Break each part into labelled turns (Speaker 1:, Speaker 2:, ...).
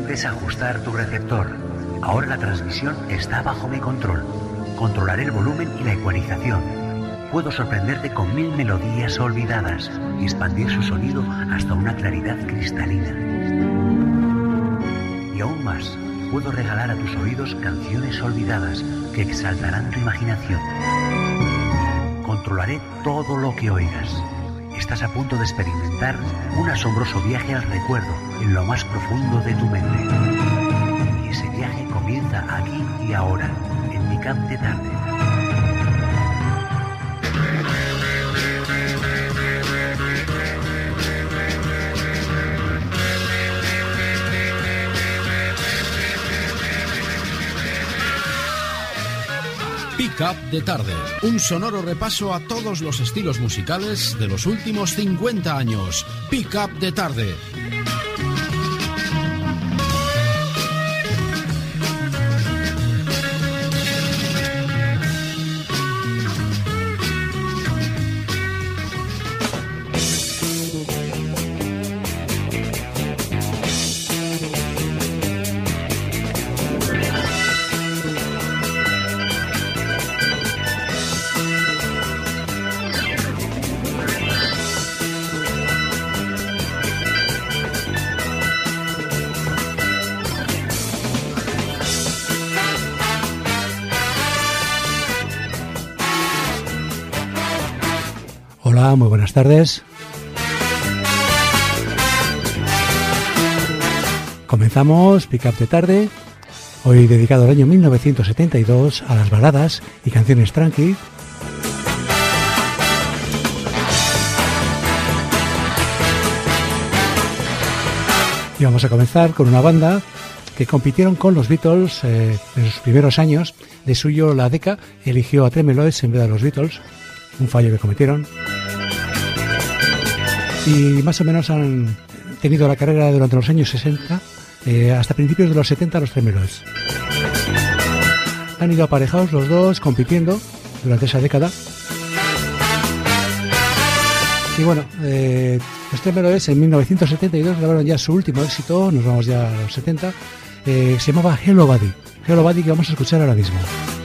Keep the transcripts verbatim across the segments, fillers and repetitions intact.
Speaker 1: debes ajustar tu receptor. Ahora la transmisión está bajo mi control. Controlaré el volumen y la ecualización. Puedo sorprenderte con mil melodías olvidadas y expandir su sonido hasta una claridad cristalina. Y aún más, puedo regalar a tus oídos canciones olvidadas que exaltarán tu imaginación. Controlaré todo lo que oigas. Estás a punto de experimentar un asombroso viaje al recuerdo en lo más profundo de tu mente. Y ese viaje comienza aquí y ahora, en Pick Up de Tarde.
Speaker 2: Pick Up de Tarde, un sonoro repaso a todos los estilos musicales de los últimos cincuenta años. Pick Up de Tarde.
Speaker 3: Hola, muy buenas tardes. Comenzamos Pick Up de Tarde, hoy dedicado al año mil novecientos setenta y dos, a las baladas y canciones tranqui. Y vamos a comenzar con una banda que compitieron con los Beatles eh, en sus primeros años. De suyo, la Decca eligió a Tremeloes en vez de a los Beatles, un fallo que cometieron. Y más o menos han tenido la carrera durante los años sesenta, eh, hasta principios de los setenta, los Tremeloes. Han ido aparejados los dos, compitiendo durante esa década. Y bueno, eh, los Tremeloes en mil novecientos setenta y dos grabaron ya su último éxito, nos vamos ya a los setenta, eh, se llamaba Hello Buddy. Hello Buddy, que vamos a escuchar ahora mismo.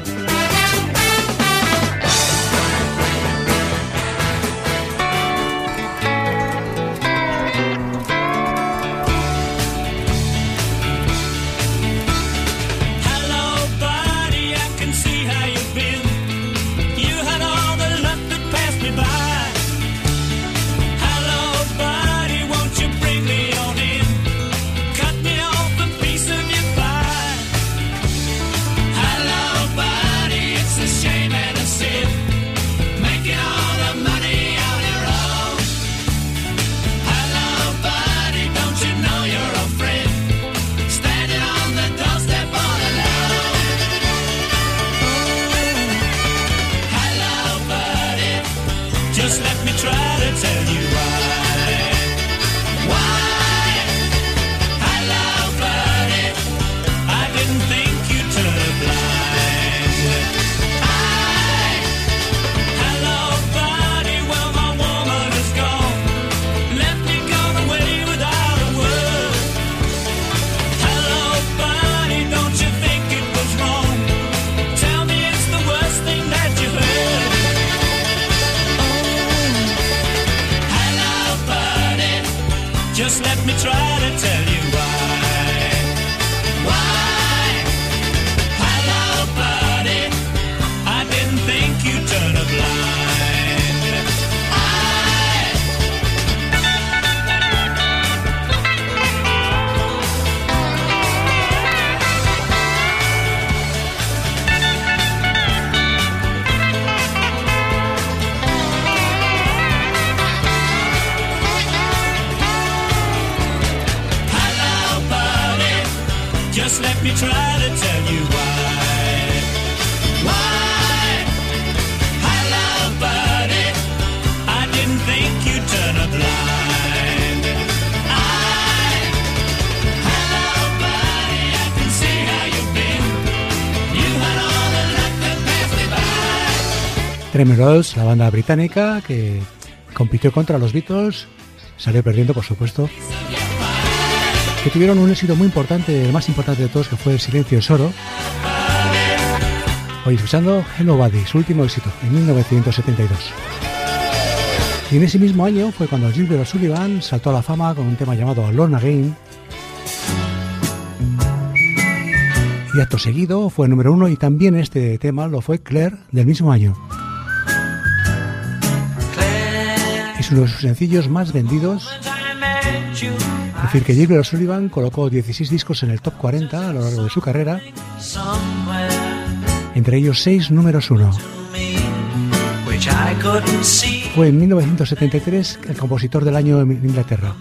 Speaker 3: Tremeloes, la banda británica que compitió contra los Beatles, salió perdiendo, por supuesto. que tuvieron un éxito muy importante, el más importante de todos, que fue El silencio es oro. Hoy escuchando Hello Buddy, su último éxito, en mil novecientos setenta y dos. Y en ese mismo año fue cuando Gilbert O'Sullivan saltó a la fama con un tema llamado Alone Again. Y acto seguido fue número uno, y también este tema lo fue Claire del mismo año. Es uno de sus sencillos más vendidos. Es decir, que Gilbert O'Sullivan colocó dieciséis discos en el top cuarenta a lo largo de su carrera, entre ellos seis números uno. Fue en mil novecientos setenta y tres el compositor del año en Inglaterra.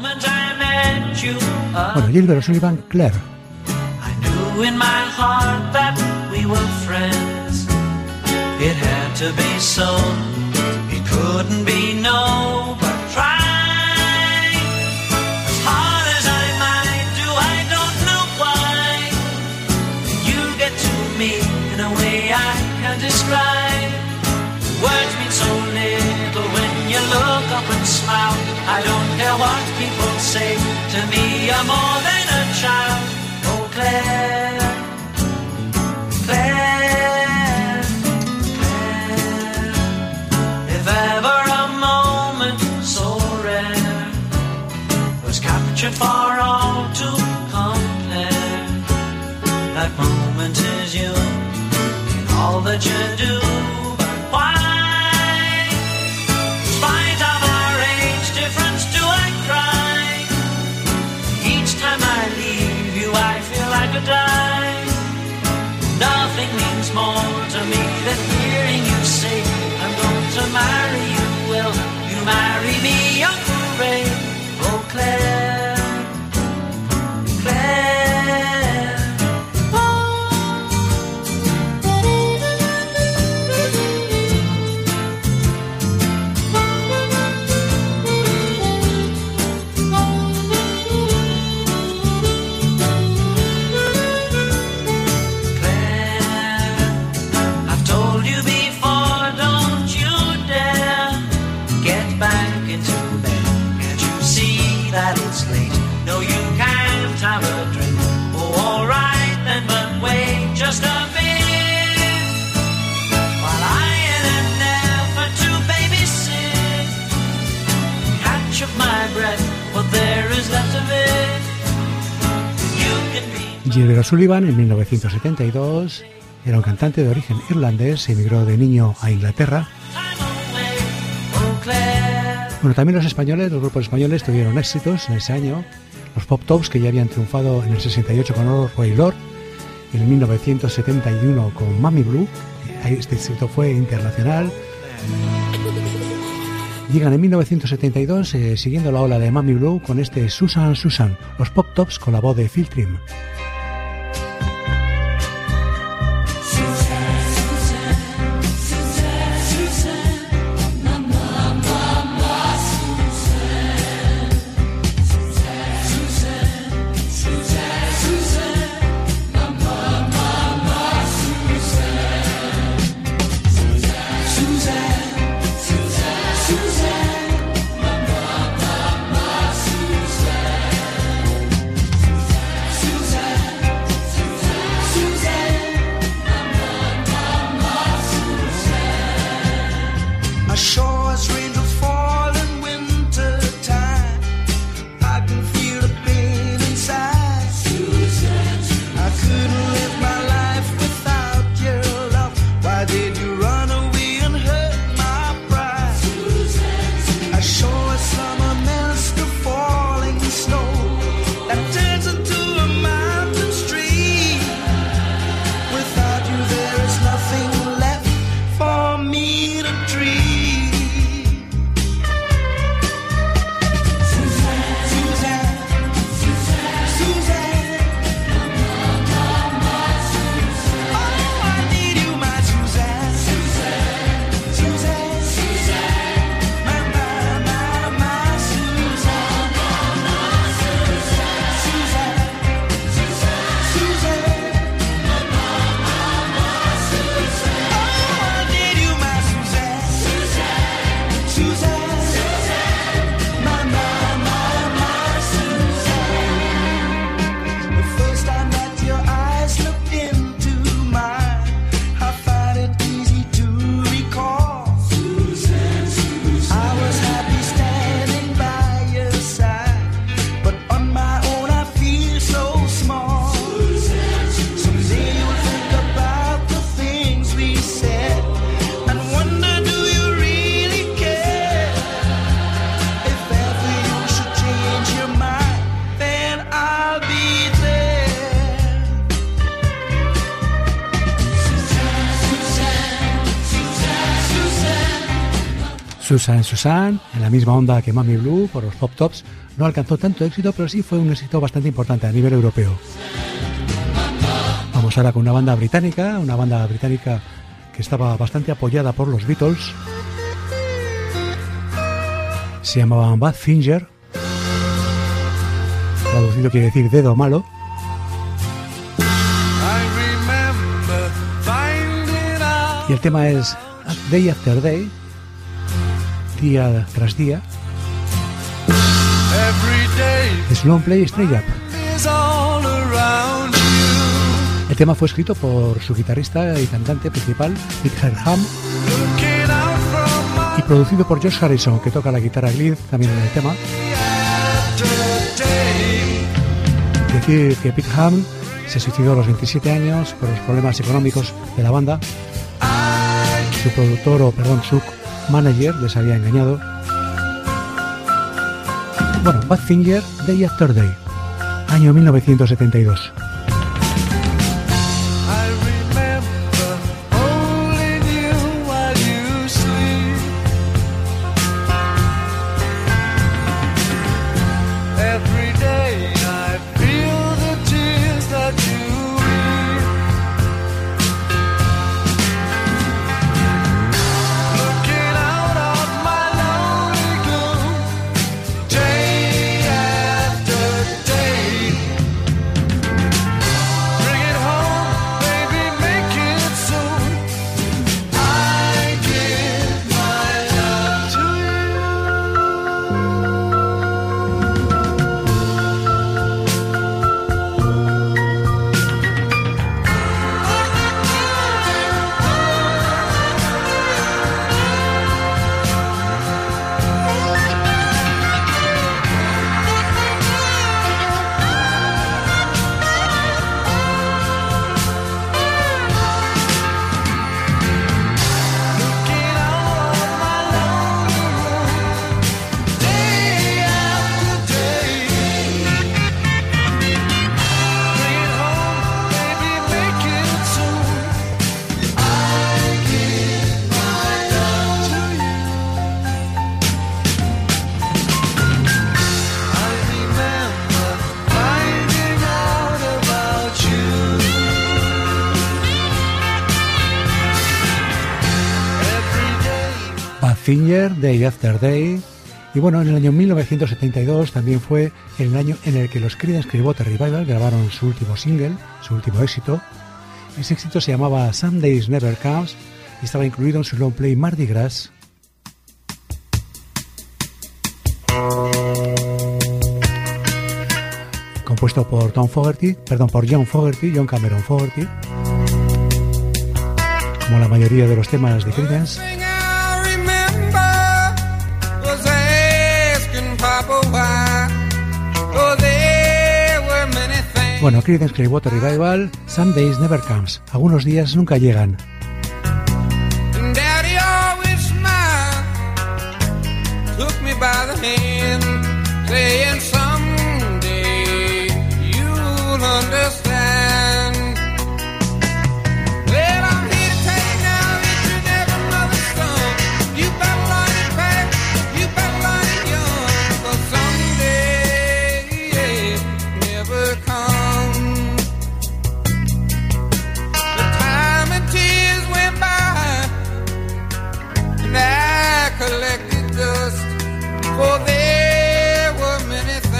Speaker 3: Bueno, Gilbert O'Sullivan, Claire.
Speaker 4: In my heart that we were friends. It had to be so. It couldn't be no, but try. As hard as I might do, I don't know why. You get to me in a way I can't describe. Words mean so little when you look up and smile. I don't care what people say. To me you're more than a child. Oh Claire, Claire, Claire, if ever a moment so rare was captured for all to compare, that moment is you in all that you do. But why, in spite of our age difference, do I cry? Each time I leave you I feel I could die. Nothing means more to me than hearing you say I'm going to marry you. Will you marry me, Uncle Ray? Oh Claire, Claire, oh.
Speaker 3: Gilbert O'Sullivan en mil novecientos setenta y dos era un cantante de origen irlandés, emigró de niño a Inglaterra. Bueno, también los españoles, los grupos españoles tuvieron éxitos en ese año. Los Pop Tops, que ya habían triunfado en el sesenta y ocho con Roy Lord, y en mil novecientos setenta y uno con Mami Blue, este éxito fue internacional. Llegan en mil novecientos setenta y dos, eh, siguiendo la ola de Mami Blue, con este Susan Susan, los Pop Tops con la voz de Phil Trim.
Speaker 5: Susan.
Speaker 3: Susan Susan, en la misma onda que Mami Blue por los Pop Tops, no alcanzó tanto éxito, pero sí fue un éxito bastante importante a nivel europeo. Vamos ahora con una banda británica, una banda británica que estaba bastante apoyada por los Beatles. Se llamaban Badfinger, traducido quiere decir dedo malo. Y el tema es Day After Day, día tras día. Es Long Play Straight Up. El tema fue escrito por su guitarrista y cantante principal, Pickham, y producido por George Harrison, que toca la guitarra lead también en el tema. Decir que Pickham se suicidó a los veintisiete años por los problemas económicos de la banda. Su productor, o perdón, su manager les había engañado. Bueno, Badfinger, Day After Day, año mil novecientos setenta y dos. Badfinger, Day After Day. Y bueno, en el año mil novecientos setenta y dos también fue el año en el que los Creedence Clearwater Revival grabaron su último single, su último éxito. Ese éxito se llamaba Some Days Never Comes y estaba incluido en su long play Mardi Gras. Compuesto por Tom Fogerty, perdón, por John Fogerty, John Cameron Fogerty, como la mayoría de los temas de Creedence. Bueno, Creedence Clearwater Revival, Some Days Never Comes. Algunos días nunca llegan.
Speaker 5: Daddy always smiled, took me by the hand, saying someday you'll understand. Well, I'm here to tell you now that you never mother son. You better learn it fast, you better learn it young, 'cause someday never comes. I collected dust, for there were many things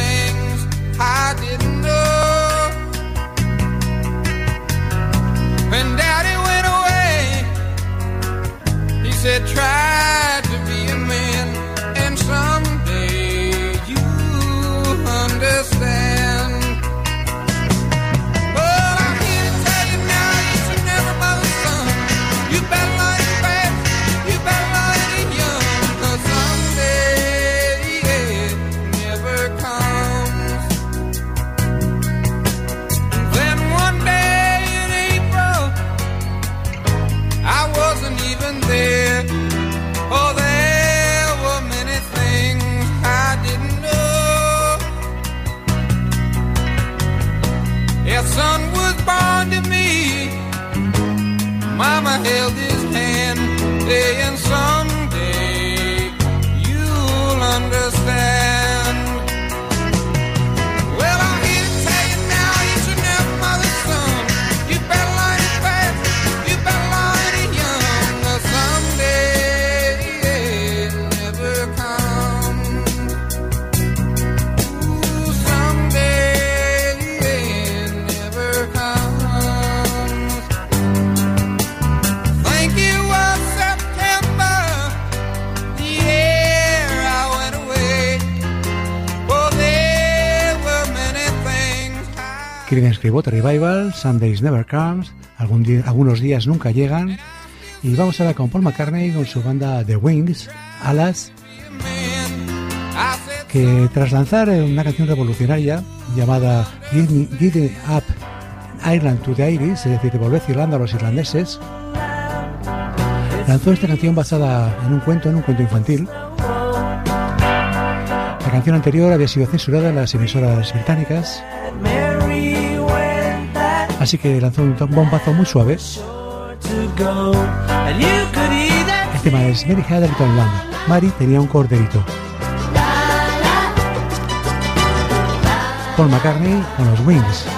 Speaker 3: Creedence Clearwater Revival, Sundays Never Comes, algún día, algunos días nunca llegan. Y vamos ahora con Paul McCartney con su banda The Wings, Alas, que tras lanzar una canción revolucionaria llamada Giddy Up Ireland to the Irish, es decir, Devolved Irlanda a los irlandeses, lanzó esta canción basada en un cuento, en un cuento infantil. La canción anterior había sido censurada en las emisoras británicas, así que lanzó un bombazo muy suave. El tema es Mary Had a Little Lamb. Mary tenía un corderito. Paul McCartney con los Wings.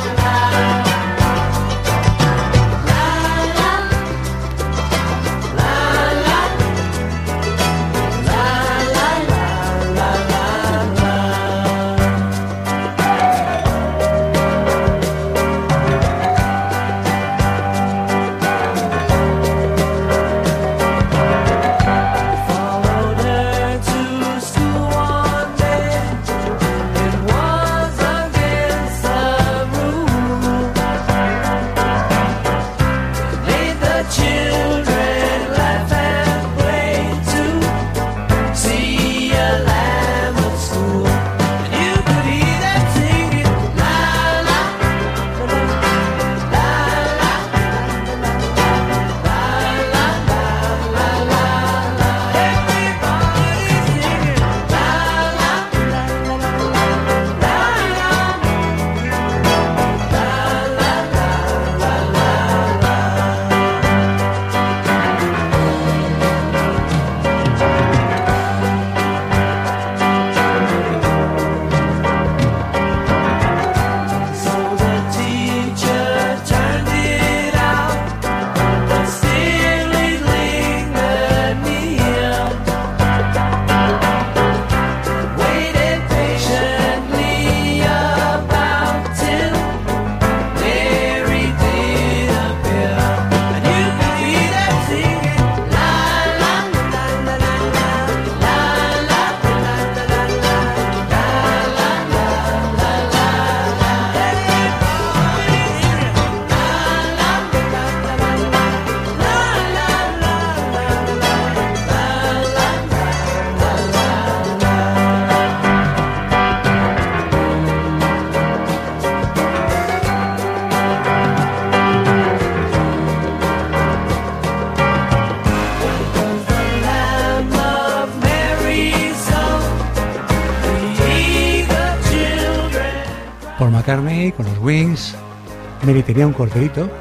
Speaker 3: McCartney con los Wings. Mary tenía un corderito.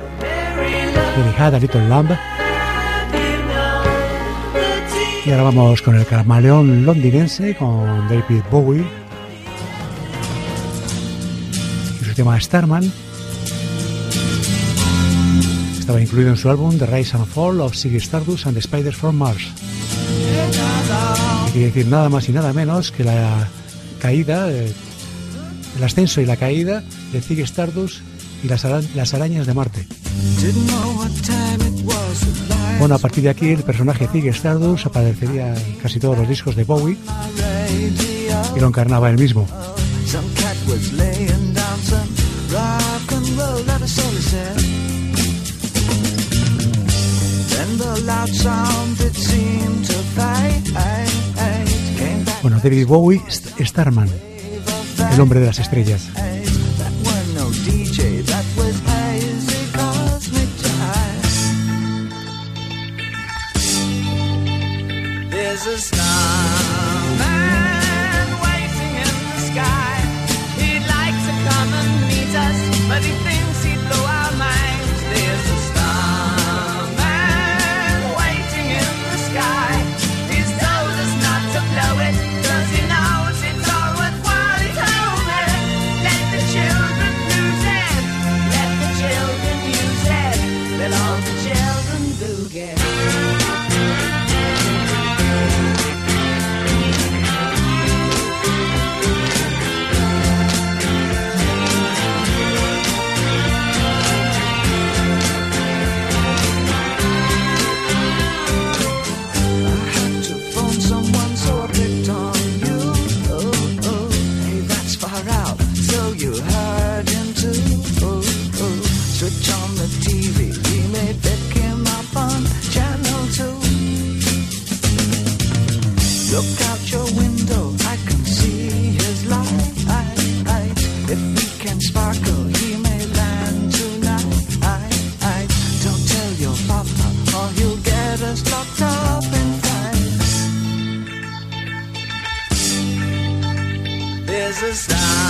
Speaker 3: Mary Had a Little Lamb. Y ahora vamos con el camaleón londinense, con David Bowie y su tema Starman. Estaba incluido en su álbum The Rise and Fall of Ziggy Stardust and the Spiders from Mars. Y quiere decir nada más y nada menos que la caída, eh, el ascenso y la caída de Ziggy Stardust y las, ara- las arañas de Marte. Bueno, a partir de aquí el personaje Ziggy Stardust aparecería en casi todos los discos de Bowie y lo encarnaba él mismo. Bueno, David Bowie, Starman, el hombre de las estrellas.
Speaker 6: There's a starman waiting in the sky. He'd like to come and meet us, but he thinks he'd blow our minds. There's a starman waiting in the sky. He's told us not to blow it, 'cause he knows it's all worthwhile. He told me, let the children lose it, let the children use it, let all the children do get it. Look out your window, I can see his light. If we can sparkle, he may land tonight. Don't tell your papa, or he'll get us locked up in fights. There's a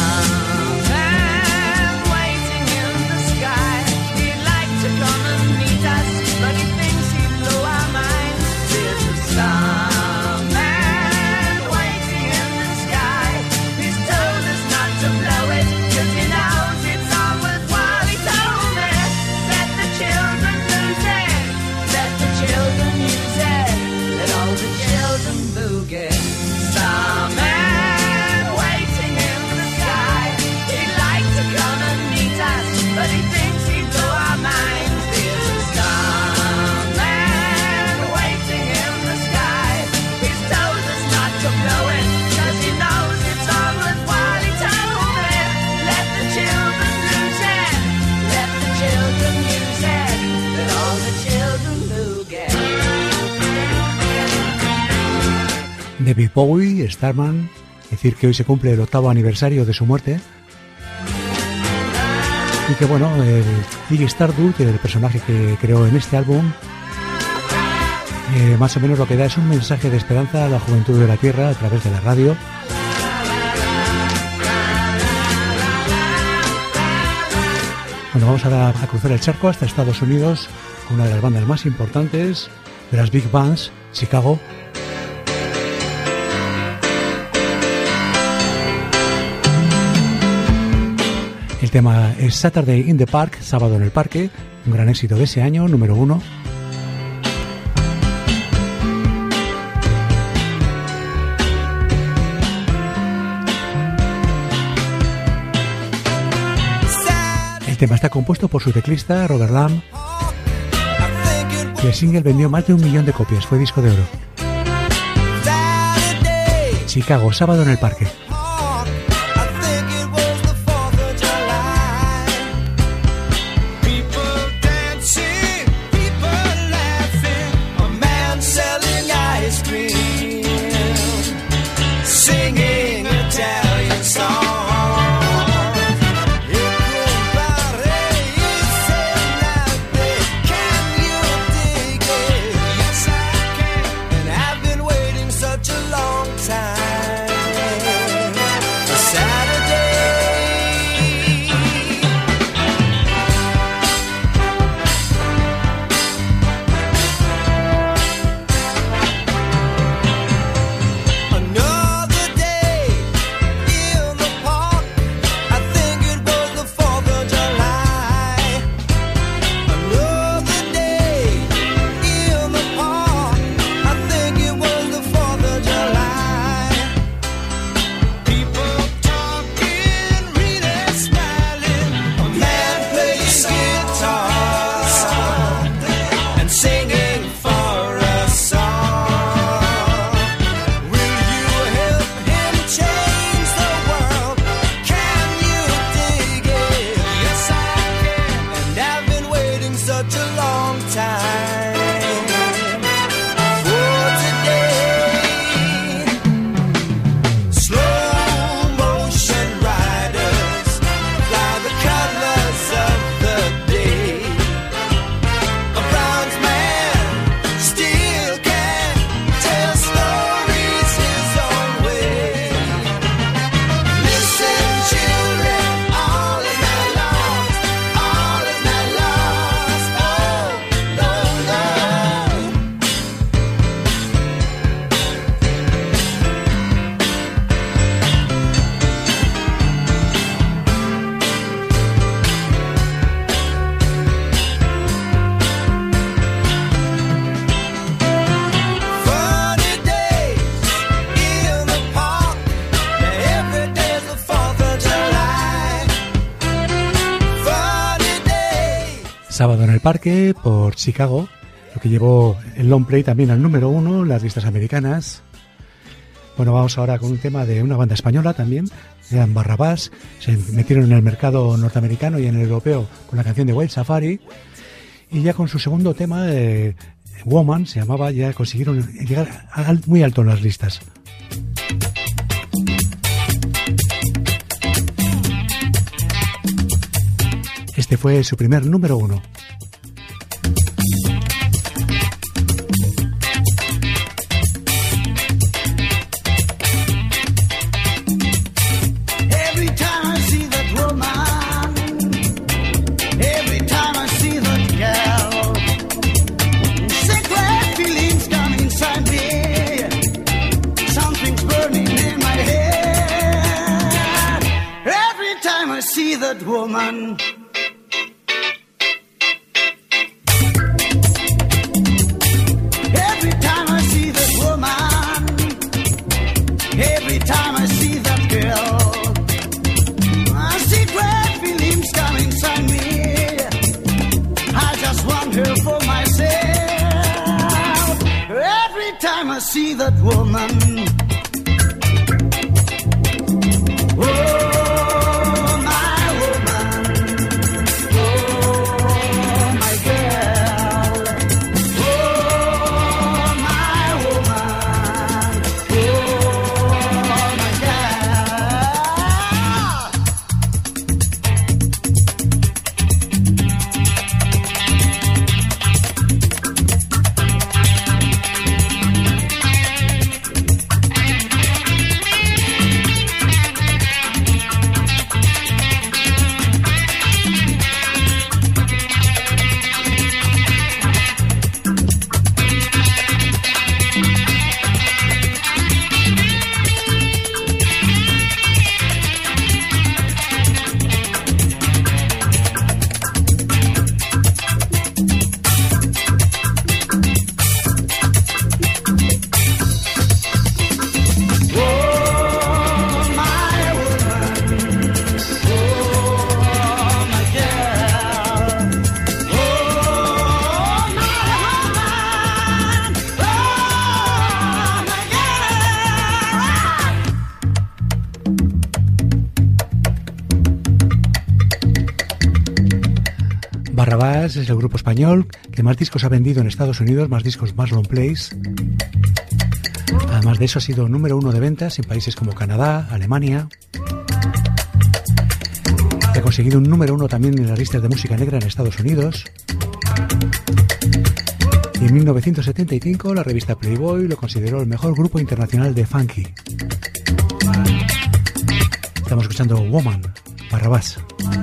Speaker 6: starman waiting in the sky. He'd like to come and meet us, but he thinks he'd blow our minds. There's a starman waiting in the sky. He's told us not to blow it, 'cause he knows it's all worthwhile. He told me, let the children lose it, let the children use it, let all the children boogie. Starman waiting in the sky. He'd like to come and meet us, but he thinks he'd blow our minds. There's a starman waiting in the sky. He's told us not to blow it, 'cause he knows it's all worthwhile. He told me, let the children lose it, let the children use it, let all the children boogie.
Speaker 3: David Bowie, Starman, decir que hoy se cumple el octavo aniversario de su muerte y que bueno, el Iggy Stardust, el personaje que creó en este álbum, eh, más o menos lo que da es un mensaje de esperanza a la juventud de la Tierra a través de la radio. Bueno, vamos ahora a cruzar el charco hasta Estados Unidos con una de las bandas más importantes de las big bands, Chicago. El tema es Saturday in the Park, sábado en el parque, un gran éxito de ese año, número uno. El tema está compuesto por su teclista Robert Lamb y el single vendió más de un millón de copias, fue disco de oro. Chicago, sábado en el parque. Sábado en el parque por Chicago, lo que llevó el long play también al número uno en las listas americanas. Bueno, vamos ahora con un tema de una banda española también, eran Barrabás, se metieron en el mercado norteamericano y en el europeo con la canción de Wild Safari, y ya con su segundo tema, eh, Woman se llamaba, ya consiguieron llegar al, muy alto en las listas. Este fue su primer número uno.
Speaker 7: That woman, every time I see that woman, every time I see that girl, I see great feelings come inside me. I just want her for myself. Every time I see that woman.
Speaker 3: Barrabás es el grupo español que más discos ha vendido en Estados Unidos, más discos, más long plays. Además de eso ha sido número uno de ventas en países como Canadá, Alemania. Ha conseguido un número uno también en las listas de música negra en Estados Unidos. Y en mil novecientos setenta y cinco la revista Playboy lo consideró el mejor grupo internacional de funky. Estamos escuchando Woman, Barrabás.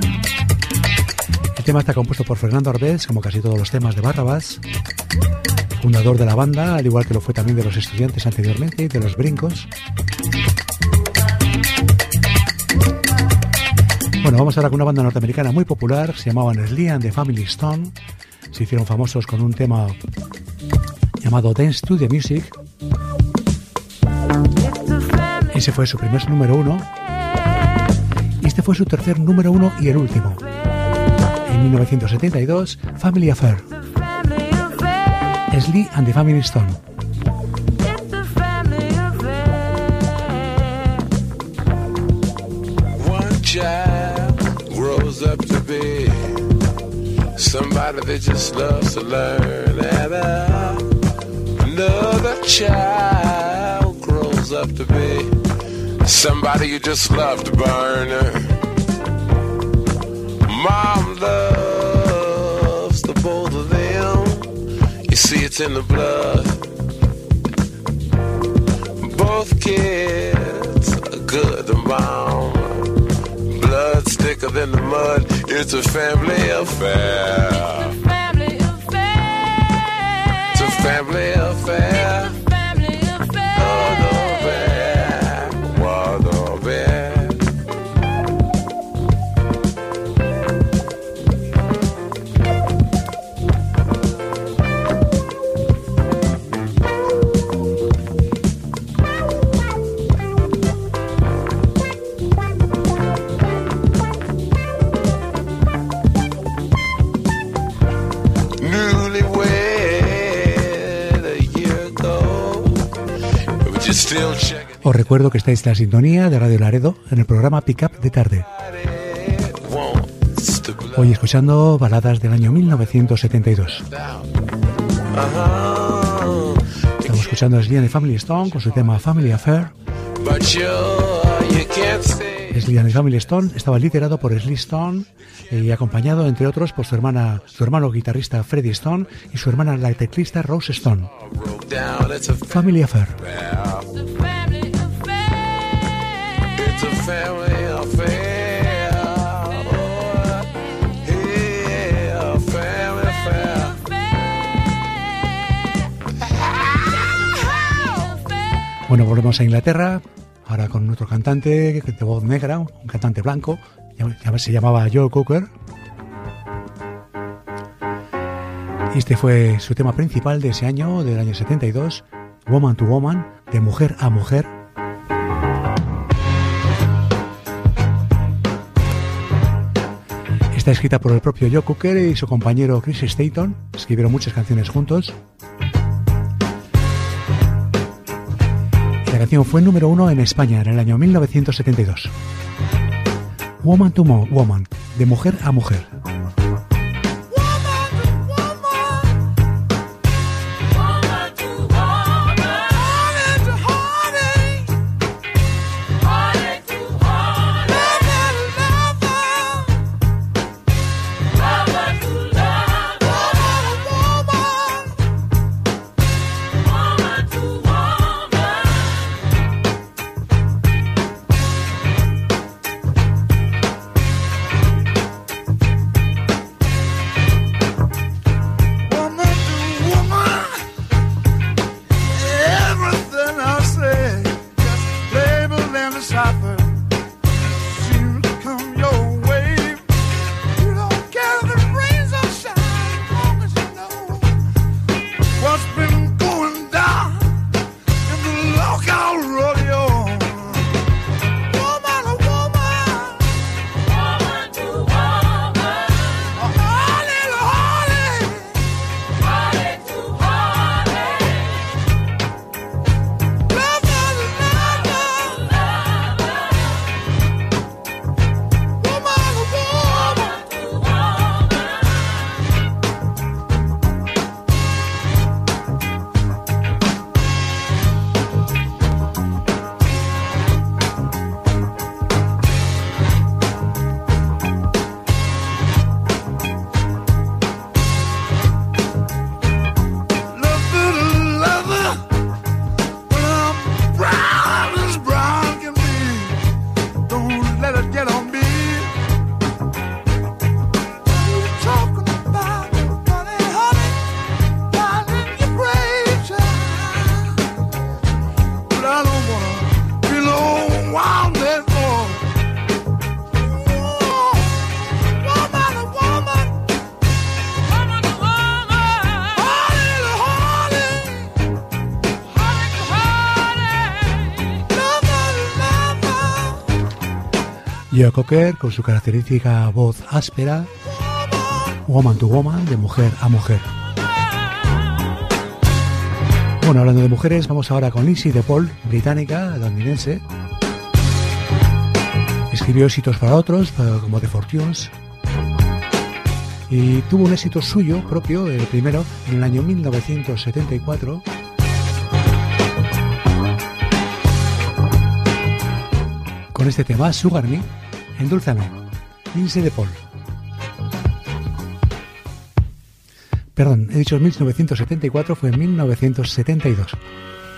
Speaker 3: El tema está compuesto por Fernando Arbés, como casi todos los temas de Barrabás, fundador de la banda, al igual que lo fue también de Los Estudiantes anteriormente y de Los Brincos. Bueno, vamos ahora con una banda norteamericana muy popular, se llamaban Sly and the Family Stone. Se hicieron famosos con un tema llamado Dance to the Music. Ese fue su primer número uno. Y este fue su tercer número uno y el último. En mil novecientos setenta y dos, Family Affair. Sly and the Family Stone.
Speaker 5: One child grows up to be somebody that just loves to learn, and uh, another child grows up to be somebody you just love to burn. Mom loves the both of them. You see it's in the blood. Both kids are good to mom. Blood's thicker than the mud. It's a family affair.
Speaker 6: It's a family affair.
Speaker 5: It's a family affair.
Speaker 6: It's a family affair.
Speaker 5: Oh, no, bear. What a bear.
Speaker 3: Os recuerdo que estáis en la sintonía de Radio Laredo en el programa Pick Up de tarde. Hoy escuchando baladas del año mil novecientos setenta y dos.
Speaker 5: Uh-huh.
Speaker 3: Estamos escuchando a Sly Family Stone con su tema Family Affair.
Speaker 5: But you, you can't say.
Speaker 3: Sly and the Family Stone estaba liderado por Sly Stone y acompañado, entre otros, por su hermana, su hermano guitarrista Freddie Stone y su hermana la teclista Rose Stone. Family Affair.
Speaker 5: It's a family affair. Oh, yeah, family affair.
Speaker 3: Bueno, volvemos a Inglaterra, ahora con otro cantante de voz negra, un cantante blanco, se llamaba Joe Cocker. Y este fue su tema principal de ese año, del año setenta y dos, Woman to Woman, de mujer a mujer. Está escrita por el propio Joe Cocker y su compañero Chris Staton. Escribieron muchas canciones juntos. La canción fue número uno en España en el año mil novecientos setenta y dos. Woman to Woman, de mujer a mujer. Joe Cocker con su característica voz áspera, Woman to Woman, de mujer a mujer. Bueno, hablando de mujeres, vamos ahora con Lindsay DePaul, británica, londinense. Escribió éxitos para otros, como The Fortunes, y tuvo un éxito suyo propio, el primero, en el año mil novecientos setenta y cuatro. Con este tema, Sugar Me, Endúlzame, Lindsay DePaul. Perdón, he dicho mil novecientos setenta y cuatro, fue en mil novecientos setenta y dos.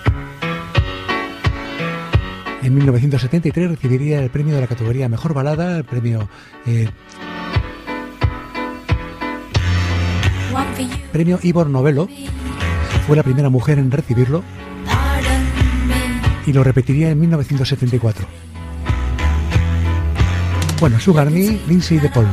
Speaker 3: En mil novecientos setenta y tres recibiría el premio de la categoría Mejor Balada, el premio eh, premio Ivor Novello. Fue la primera mujer en recibirlo y lo repetiría en mil novecientos setenta y cuatro. Bueno, Sugar Me, Lindsay DePaul.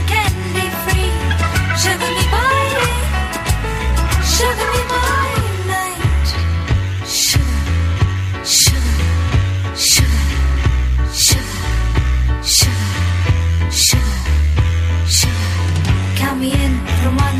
Speaker 8: Sugar me, boy, sugar me, boy.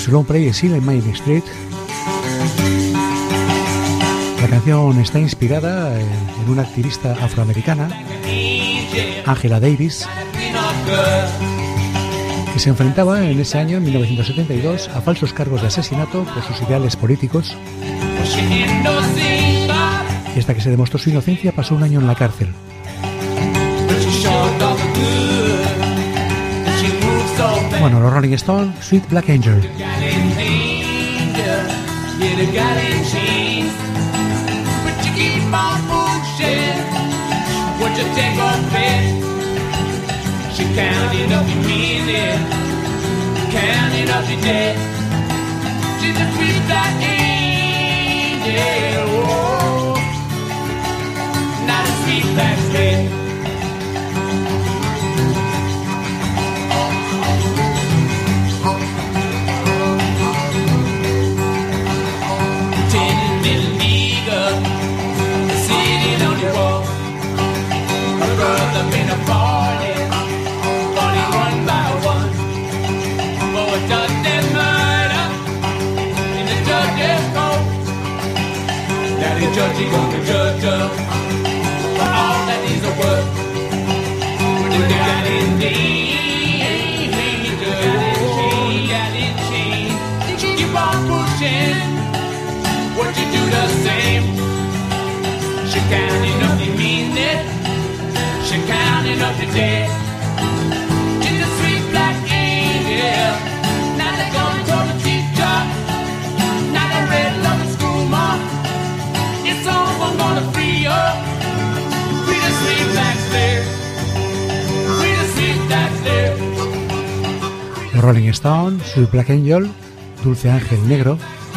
Speaker 3: su long play Seal in Main Street. La canción está inspirada en, en una activista afroamericana, Angela Davis, que se enfrentaba en ese año, en mil novecientos setenta y dos, a falsos cargos de asesinato por sus ideales políticos, y hasta que se demostró su inocencia pasó un año en la cárcel. Bueno, los Rolling Stones, Sweet Black Angel.
Speaker 5: Counting up your meaning, counting up your debt. She's a sweet black angel, oh, not a sweet black thing. Ten millimeter sitting on your wall, a brother in a party. The judge is gonna judge her for all that is a worth. The got in danger, got in chains. Keep on pushing, what you do the same. She counting up the meanness, she counting up the debt. She's a sweet black angel. Now they're gonna tell the teacher, now the red loving school mom. I'm gonna free up, free the sweet black slave, free the sweet black slave.
Speaker 3: Los Rolling Stones, Sweet Black Angel, Dulce Ángel Negro,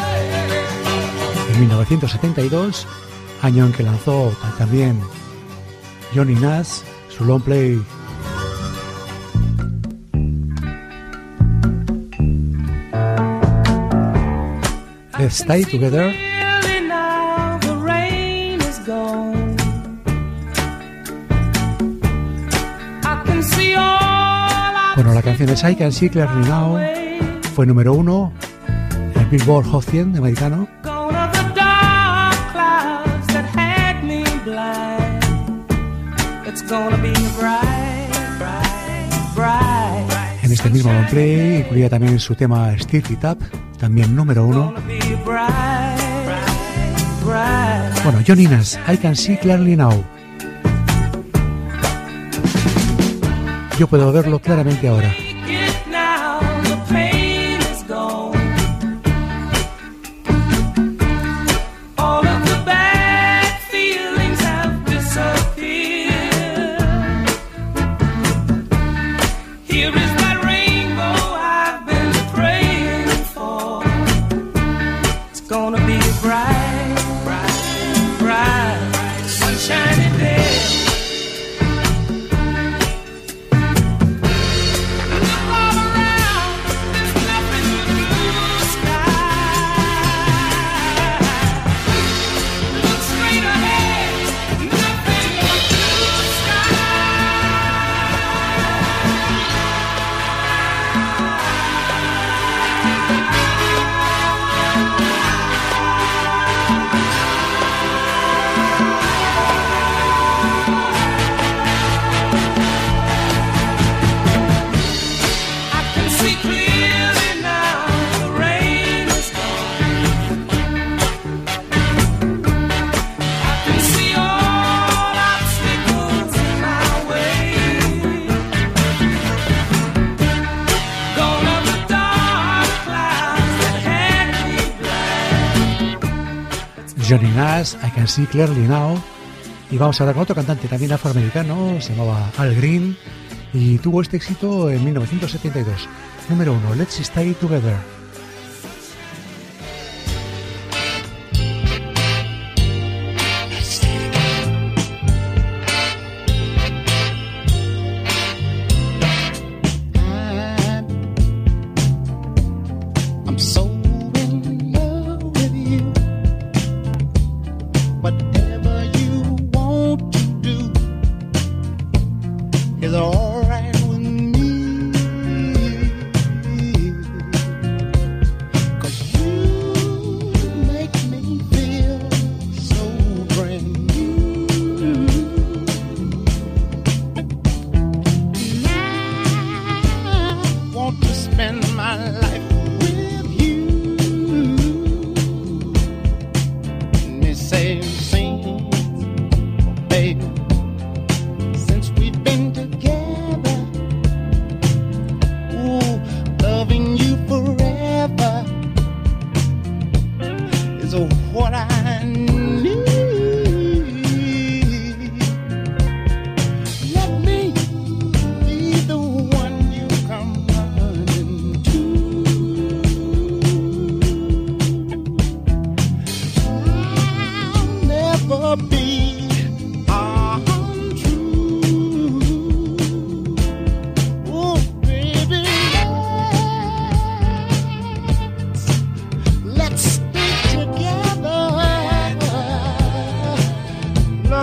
Speaker 3: en mil novecientos setenta y dos, año en que lanzó también Johnny Nash su long play Let's Stay Together. Bueno, la canción es I Can See Clearly Now, fue número uno en el Billboard Hot cien americano. En este mismo long play incluía también su tema Stir It Up, también número uno. Bueno, Johnny Nash, I Can See Clearly Now. Yo puedo verlo claramente ahora. Johnny Nash, I Can See Clearly Now. Y vamos ahora con otro cantante también afroamericano, se llamaba Al Green y tuvo este éxito en mil novecientos setenta y dos. Número uno, Let's Stay Together.
Speaker 9: All right with me.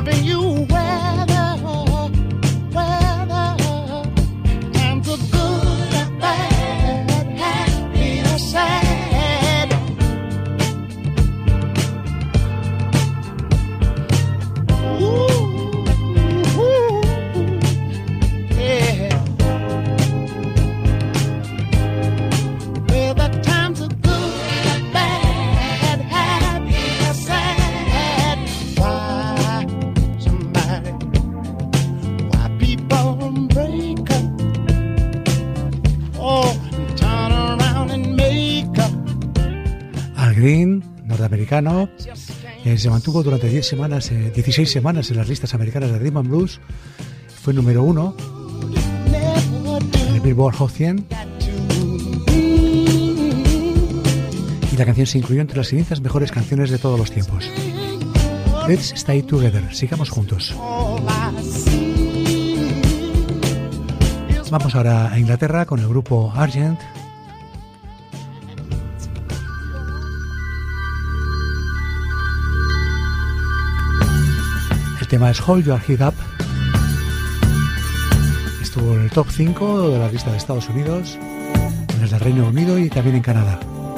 Speaker 9: loving you weather, weather, times are good and bad, happy or sad. Ooh, ooh, yeah. Well, the times are good and bad, happy or sad. Why somebody, why people break up? Oh, and turn around and make up.
Speaker 3: Al Green, norteamericano, eh, se mantuvo durante diez semanas, eh, dieciséis semanas en las listas americanas de Rhythm and Blues. Fue número uno en el Billboard Hot cien. Y la canción se incluyó entre las quinientas mejores canciones de todos los tiempos. Let's Stay Together, sigamos juntos. Vamos ahora a Inglaterra con el grupo Argent. El tema es Hold Your Head Up. Estuvo en el top cinco de la lista de Estados Unidos, en el del Reino Unido y también en Canadá.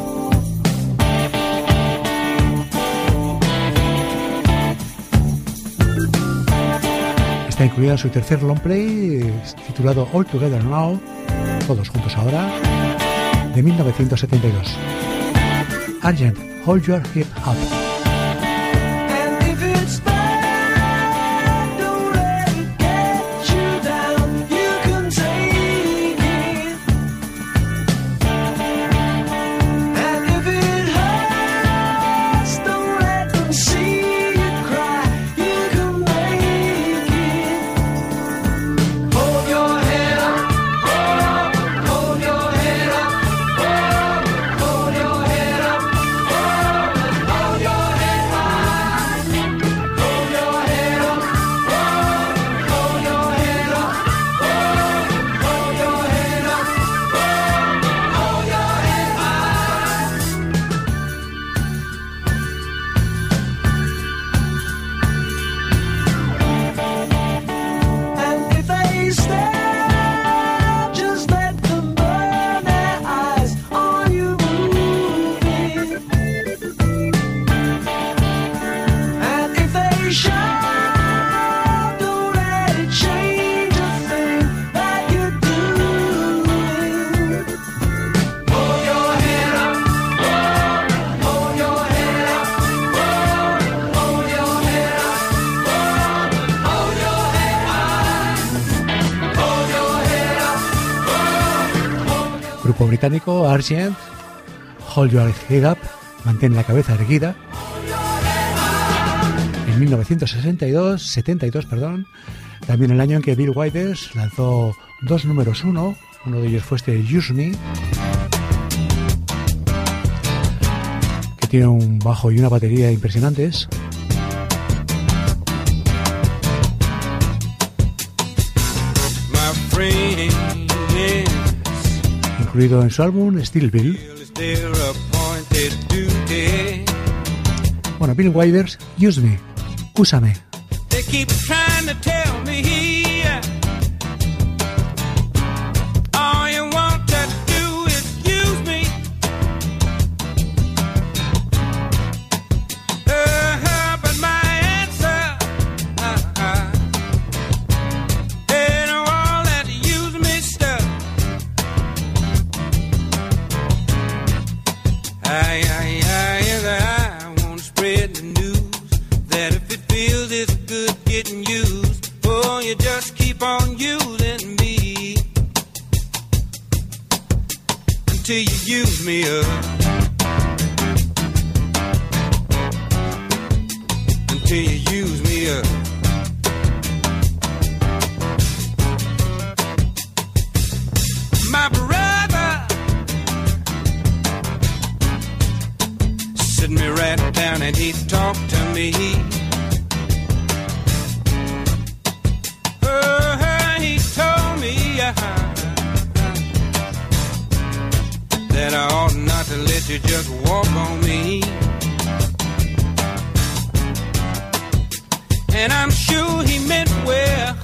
Speaker 3: Está incluida en su tercer long play titulado All Together Now, todos juntos ahora, de mil novecientos setenta y dos. Argent, Hold Your Head Up.
Speaker 6: And if it's bad, don't let it get you down. You can take it. And if it hurts, don't let them see you cry. You can make it. Hold your head up, hold up, hold your head up, hold, hold your head up, hold, hold your head high. Hold your head up, hold, hold your head up, hold, hold your head up, hold, hold your head high. And if they stare, just let them burn their eyes on you moving. And if they shout, don't let it change a thing that you're doing. Hold your head up, hold, hold your head up, hold, hold your head up, hold, hold your head high. Hold your head up,
Speaker 3: Grupo británico Argent, Hold Your Head Up, mantén la cabeza erguida. En mil novecientos sesenta y dos, setenta y dos, perdón, también el año en que Bill Withers lanzó dos números uno, uno de ellos fue este Use Me, que tiene un bajo y una batería impresionantes.
Speaker 5: My friend, yes,
Speaker 3: Incluido en su álbum Still Bill.
Speaker 5: is their appointed duty.
Speaker 3: Bueno, Bill Withers, Use Me, úsame.
Speaker 5: They keep trying to tell me all you want to do is use me. Uh-huh, but my answer uh-uh, ain't all that use me stuff. I, I, I, I won't spread the news that if it feels it's good getting used, oh, you just keep on using me until you use me up. Until you use me up. My brother sit me right down and he talked to me. Oh, he told me uh, that I ought not to let you just walk on me. and I'm sure he meant well.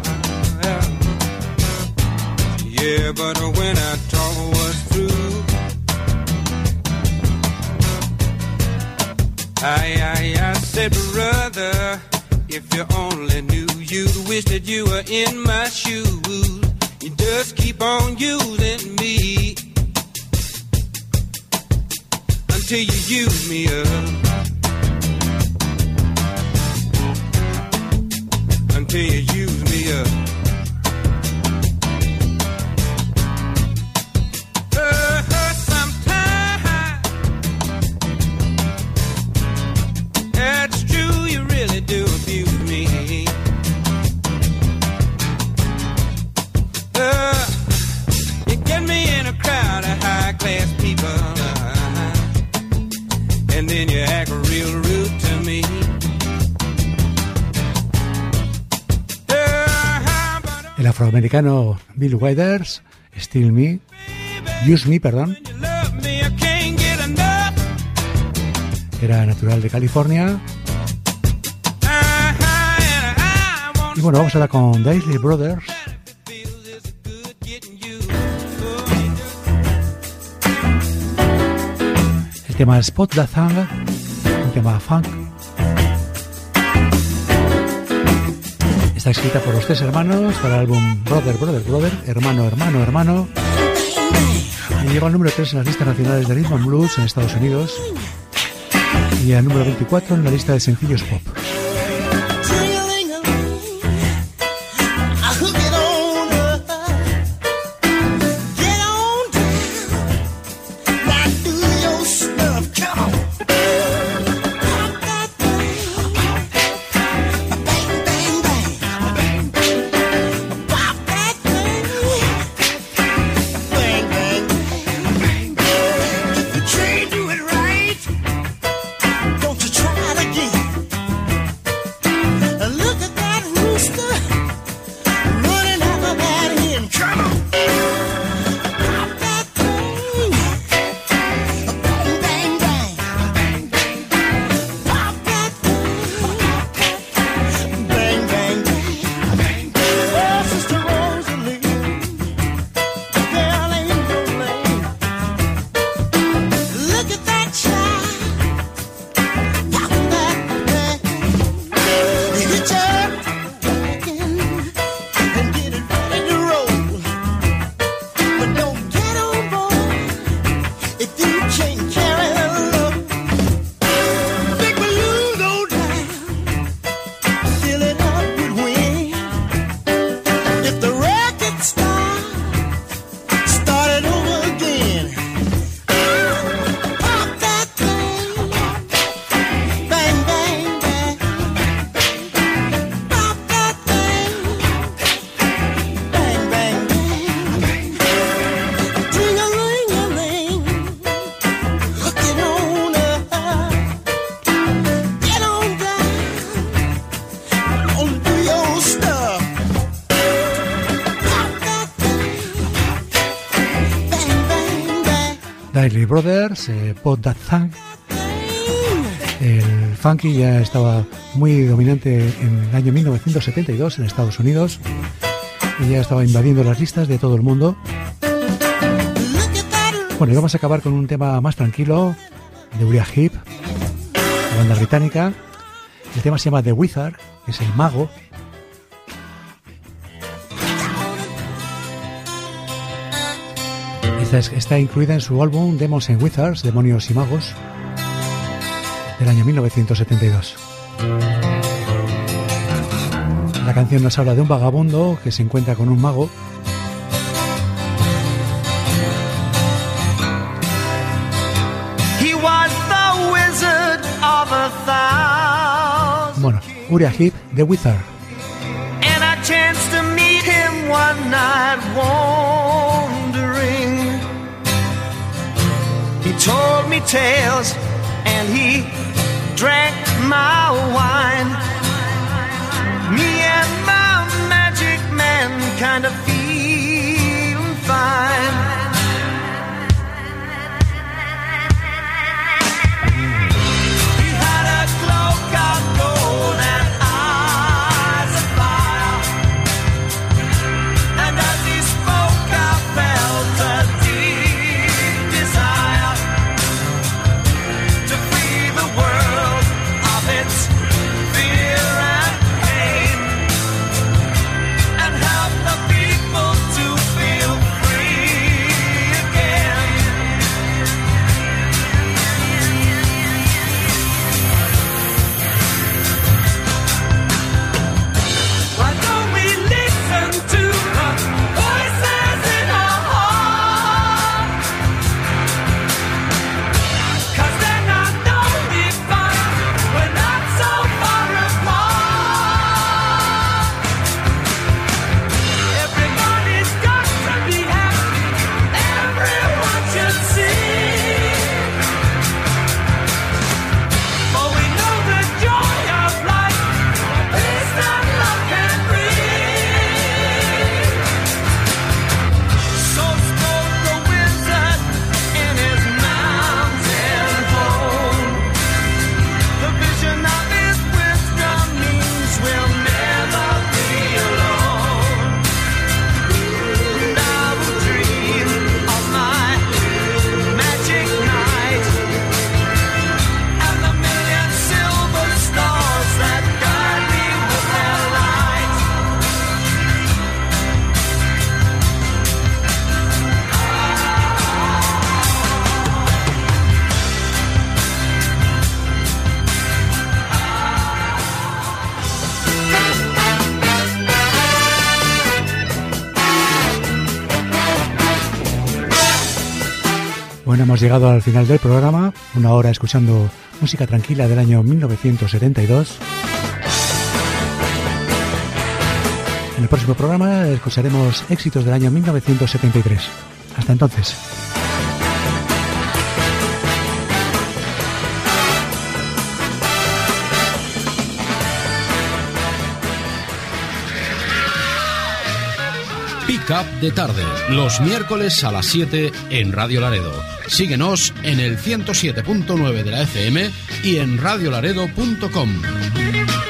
Speaker 5: Yeah, but when I talk was through, I, I, I said, brother, if you only knew, you'd wish that you were in my shoes. You just keep on using me until you use me up, until you use me up. That's true, you really do abuse me. Uh, you get me in a crowd of high-class people, uh, and then you act real rude to me. Uh,
Speaker 3: El afroamericano Bill Withers, Still Me, Use Me, perdón. Era natural de California. Y bueno, vamos ahora con Daisley Brothers. El tema Spot That Thing, un tema funk. Está escrita por los tres hermanos para el álbum Brother, Brother, Brother, hermano, hermano, hermano. Y llegó al número tres en las listas nacionales de Rhythm and Blues en Estados Unidos. Y al número veinticuatro en la lista de sencillos pop. Daisley Brothers, eh, Pop That Thing. El funky ya estaba muy dominante en el año mil novecientos setenta y dos en Estados Unidos y ya estaba invadiendo las listas de todo el mundo. Bueno, y vamos a acabar con un tema más tranquilo de Uriah Heep, la banda británica. El tema se llama The Wizard, que es el mago. Está incluida en su álbum Demons and Wizards, Demonios y Magos, del año mil novecientos setenta y dos. La canción nos habla de un vagabundo que se encuentra con un mago.
Speaker 6: He was the wizard of a thousand.
Speaker 3: Bueno, Uriah Heep, The Wizard.
Speaker 6: And I chanced to meet him one night wandering. He told me tales and he drank my wine. Me and my magic man kind of feeling fine. He had a cloak of gold and
Speaker 3: Bueno, hemos llegado al final del programa, una hora escuchando música tranquila del año mil novecientos setenta y dos. En el próximo programa escucharemos éxitos del año mil novecientos setenta y tres. Hasta entonces.
Speaker 2: Pick Up de tarde, los miércoles a las siete en Radio Laredo. Síguenos en el ciento siete punto nueve de la F M y en radio laredo punto com.